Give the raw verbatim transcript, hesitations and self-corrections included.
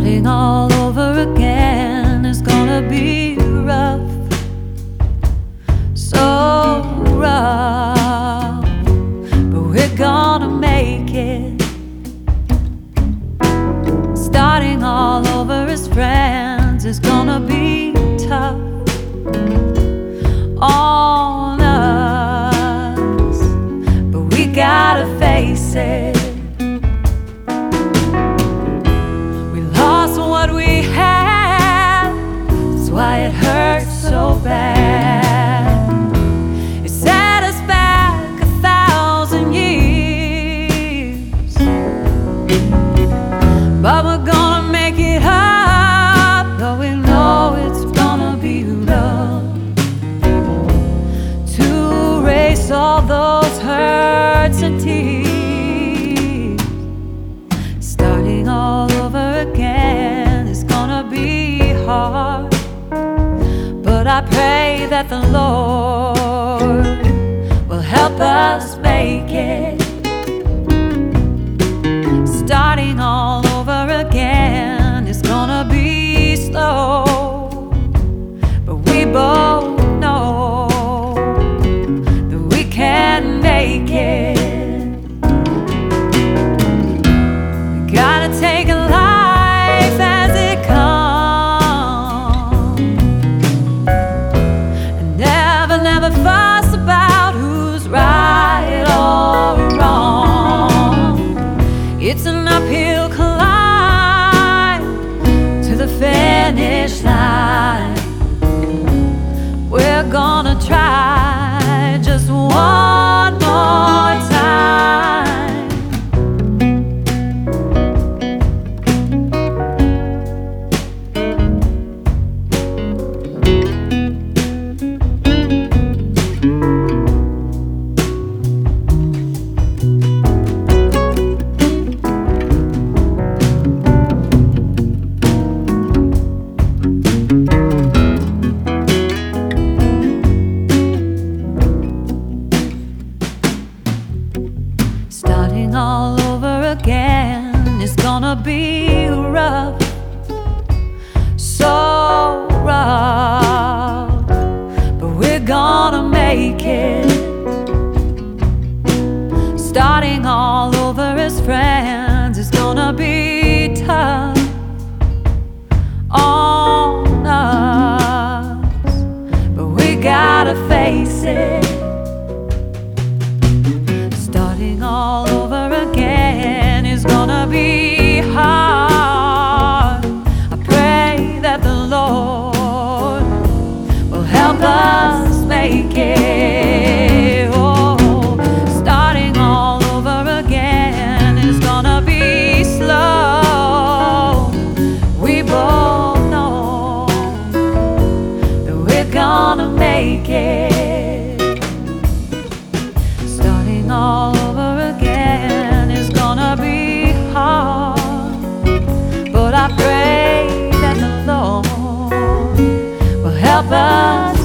Starting all over again is gonna be rough, so rough, but we're gonna make it. Starting all over as friends is gonna be tough on us, but we gotta face it. What we had, that's why it hurts so bad. It set us back a thousand years, but we're gonna make it up, though we know it's gonna be rough, to erase all those hurts and tears. Starting all over again, hard, but I pray that the Lord will help us make it. Starting all over again is gonna be slow, but we both know that we can make it. We gotta take a life as it comes, never fuss about who's right or wrong. It's an uphill climb to the finish line. We're gonna try just one more time. Starting all over again is gonna be rough, so rough, but we're gonna make it. Starting all over as friends is gonna be tough on us, but we gotta face it. Starting all over again is gonna be hard. I pray that the Lord will help us make it. Oh, starting all over again is gonna be slow. We both know that we're gonna make it. Starting all over again is gonna be hard, but I pray that the Lord will help us